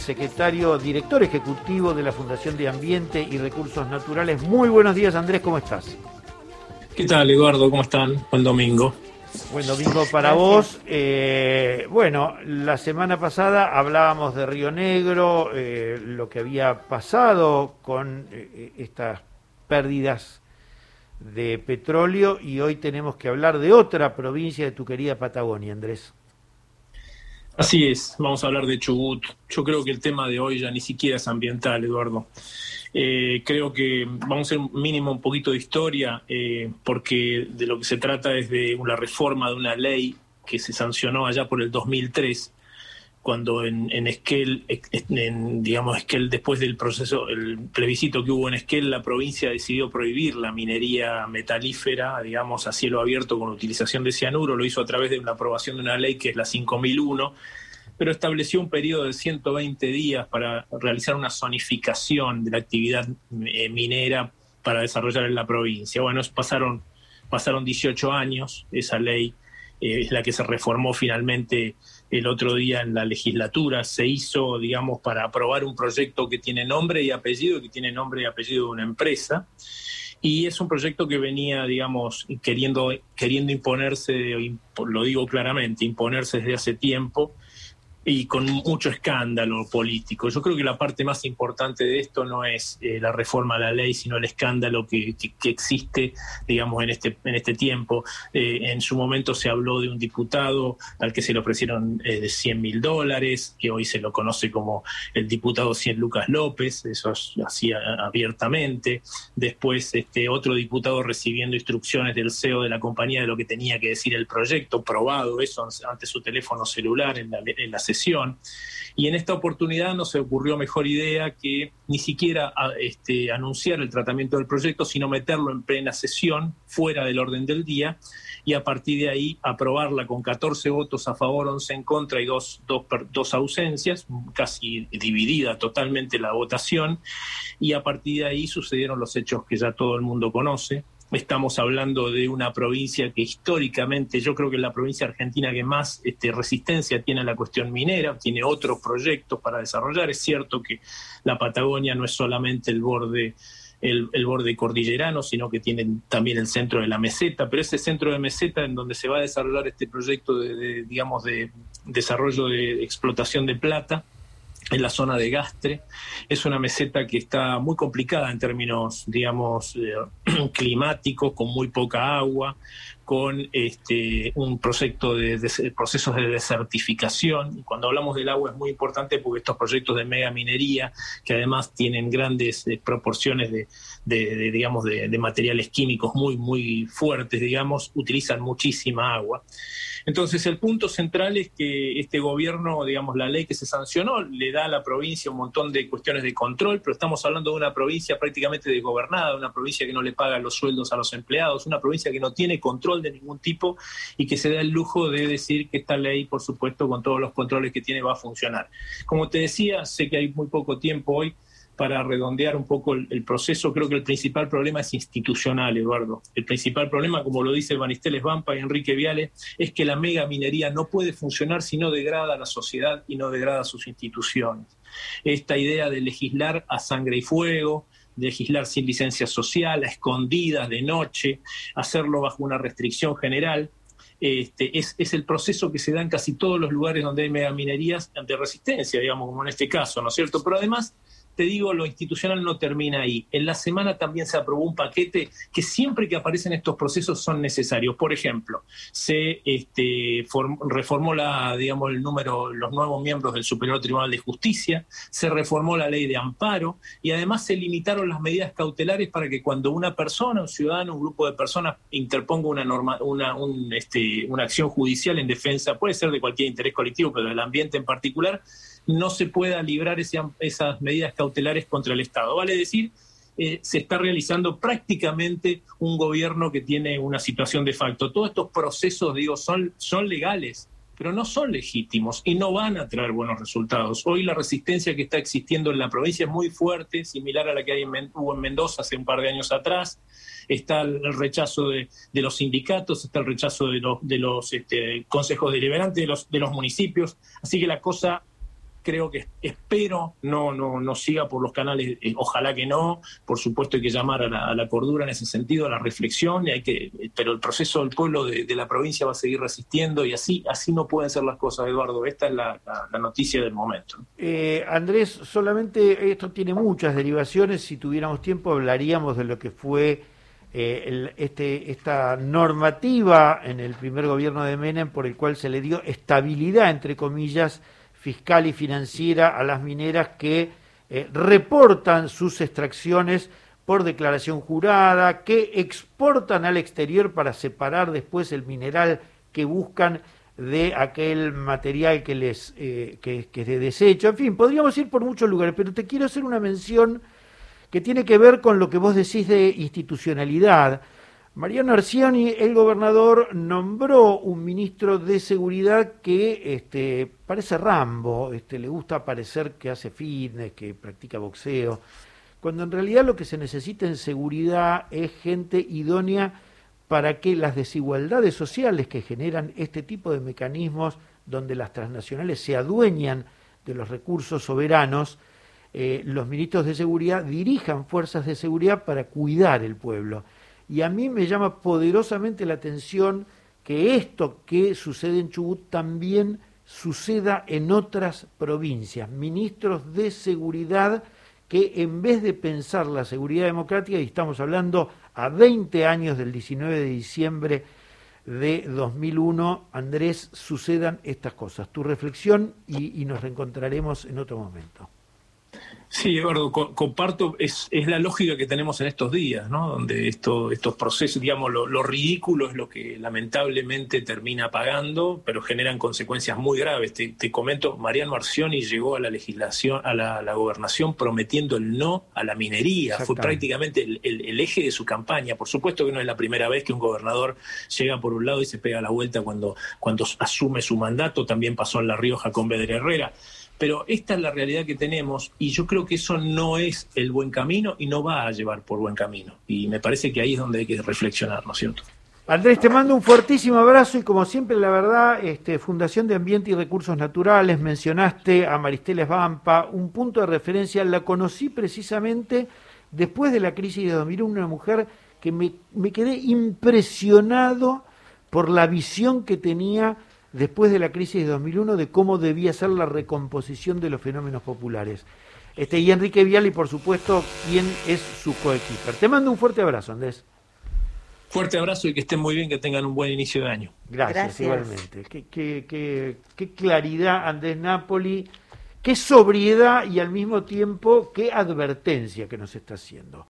secretario, director ejecutivo de la Fundación de Ambiente y Recursos Naturales. Muy buenos días, Andrés, ¿cómo estás? ¿Qué tal, Eduardo? ¿Cómo están? Buen domingo. Buen domingo para vos. Bueno, la semana pasada hablábamos de Río Negro, lo que había pasado con estas pérdidas de petróleo, y hoy tenemos que hablar de otra provincia de tu querida Patagonia, Andrés. Así es, vamos a hablar de Chubut. Yo creo que el tema de hoy ya ni siquiera es ambiental, Eduardo. Creo que vamos a hacer un poquito de historia, porque de lo que se trata es de una reforma de una ley que se sancionó allá por el 2003, cuando en Esquel, Esquel, después del proceso, el plebiscito que hubo en Esquel, la provincia decidió prohibir la minería metalífera, digamos, a cielo abierto con utilización de cianuro. Lo hizo a través de una aprobación de una ley que es la 5001, pero estableció un periodo de 120 días para realizar una zonificación de la actividad minera para desarrollar en la provincia. Bueno, pasaron 18 años, esa ley es la que se reformó finalmente el otro día en la legislatura. Se hizo, digamos, para aprobar un proyecto que tiene nombre y apellido, de una empresa, y es un proyecto que venía, digamos, queriendo imponerse, lo digo claramente, imponerse desde hace tiempo, y con mucho escándalo político. Yo creo que la parte más importante de esto no es la reforma a la ley, sino el escándalo que existe, digamos, en este tiempo. En su momento se habló de un diputado al que se le ofrecieron de $100.000, que hoy se lo conoce como el diputado 100 Lucas López, eso hacía abiertamente. Después otro diputado recibiendo instrucciones del CEO de la compañía de lo que tenía que decir el proyecto, probado eso ante su teléfono celular en la sesión. Y en esta oportunidad no se ocurrió mejor idea que ni siquiera anunciar el tratamiento del proyecto, sino meterlo en plena sesión, fuera del orden del día, y a partir de ahí aprobarla con 14 votos a favor, 11 en contra y dos ausencias, casi dividida totalmente la votación, y a partir de ahí sucedieron los hechos que ya todo el mundo conoce. Estamos hablando de una provincia que históricamente, yo creo que es la provincia argentina que más resistencia tiene a la cuestión minera, tiene otros proyectos para desarrollar. Es cierto que la Patagonia no es solamente el borde cordillerano, sino que tiene también el centro de la meseta, pero ese centro de meseta en donde se va a desarrollar este proyecto de desarrollo de explotación de plata, en la zona de Gastre, es una meseta que está muy complicada en términos, digamos, climáticos, con muy poca agua, con un procesos de desertificación. Y cuando hablamos del agua es muy importante porque estos proyectos de megaminería, que además tienen grandes proporciones de materiales químicos muy, muy fuertes, digamos, utilizan muchísima agua. Entonces, el punto central es que este gobierno, digamos, la ley que se sancionó, le da a la provincia un montón de cuestiones de control, pero estamos hablando de una provincia prácticamente desgobernada, una provincia que no le paga los sueldos a los empleados, una provincia que no tiene control de ningún tipo y que se da el lujo de decir que esta ley, por supuesto, con todos los controles que tiene, va a funcionar. Como te decía, sé que hay muy poco tiempo hoy para redondear un poco el proceso. Creo que el principal problema es institucional, Eduardo. El principal problema, como lo dice Banisteles Vampa y Enrique Viale, es que la megaminería no puede funcionar si no degrada a la sociedad y no degrada a sus instituciones. Esta idea de legislar a sangre y fuego, de legislar sin licencia social, a escondidas, de noche, hacerlo bajo una restricción general, es el proceso que se da en casi todos los lugares donde hay megaminerías de resistencia, digamos, como en este caso, ¿no es cierto? Pero además, te digo, lo institucional no termina ahí. En la semana también se aprobó un paquete que siempre que aparecen estos procesos son necesarios. Por ejemplo, se reformó los nuevos miembros del Superior Tribunal de Justicia, se reformó la ley de amparo y además se limitaron las medidas cautelares para que cuando una persona, un ciudadano, un grupo de personas interponga una acción judicial en defensa, puede ser de cualquier interés colectivo, pero del ambiente en particular, no se pueda librar esas medidas cautelares contra el Estado. Vale decir, se está realizando prácticamente un gobierno que tiene una situación de facto. Todos estos procesos, digo, son legales, pero no son legítimos y no van a traer buenos resultados. Hoy la resistencia que está existiendo en la provincia es muy fuerte, similar a la que hubo en Mendoza hace un par de años atrás. Está el rechazo de los sindicatos, está el rechazo de los consejos deliberantes de los municipios. Así que la cosa creo que espero no siga por los canales, ojalá que no, por supuesto hay que llamar a la cordura en ese sentido, a la reflexión, pero el proceso del pueblo de la provincia va a seguir resistiendo y así no pueden ser las cosas, Eduardo. Esta es la noticia del momento. Andrés, solamente esto tiene muchas derivaciones. Si tuviéramos tiempo hablaríamos de lo que fue esta normativa en el primer gobierno de Menem, por el cual se le dio estabilidad, entre comillas, fiscal y financiera a las mineras que reportan sus extracciones por declaración jurada, que exportan al exterior para separar después el mineral que buscan de aquel material que es de desecho. En fin, podríamos ir por muchos lugares, pero te quiero hacer una mención que tiene que ver con lo que vos decís de institucionalidad. Mariano Arcioni, el gobernador, nombró un ministro de seguridad que parece Rambo, le gusta parecer que hace fitness, que practica boxeo, cuando en realidad lo que se necesita en seguridad es gente idónea para que las desigualdades sociales que generan este tipo de mecanismos donde las transnacionales se adueñan de los recursos soberanos, los ministros de seguridad dirijan fuerzas de seguridad para cuidar el pueblo. Y a mí me llama poderosamente la atención que esto que sucede en Chubut también suceda en otras provincias. Ministros de seguridad que en vez de pensar la seguridad democrática, y estamos hablando a 20 años del 19 de diciembre de 2001, Andrés, sucedan estas cosas. Tu reflexión y nos reencontraremos en otro momento. Sí, Eduardo, comparto, es la lógica que tenemos en estos días, ¿no? Donde estos procesos, digamos, lo ridículo es lo que lamentablemente termina pagando, pero generan consecuencias muy graves. Te comento, Mariano Arcioni llegó a la legislación, a la gobernación prometiendo el no a la minería. Fue prácticamente el eje de su campaña. Por supuesto que no es la primera vez que un gobernador llega por un lado y se pega la vuelta cuando asume su mandato. También pasó en La Rioja con Vedra Herrera. Pero esta es la realidad que tenemos y yo creo que eso no es el buen camino y no va a llevar por buen camino. Y me parece que ahí es donde hay que reflexionar, ¿no es cierto? Andrés, te mando un fuertísimo abrazo y como siempre, la verdad, Fundación de Ambiente y Recursos Naturales, mencionaste a Maristela Svampa, un punto de referencia, la conocí precisamente después de la crisis de 2001, una mujer que me quedé impresionado por la visión que tenía después de la crisis de 2001, de cómo debía ser la recomposición de los fenómenos populares. Y Enrique Viale, y por supuesto, quien es su coequiper. Te mando un fuerte abrazo, Andrés. Fuerte abrazo y que estén muy bien, que tengan un buen inicio de año. Gracias. Igualmente. Qué claridad, Andrés Napoli, qué sobriedad y al mismo tiempo qué advertencia que nos está haciendo.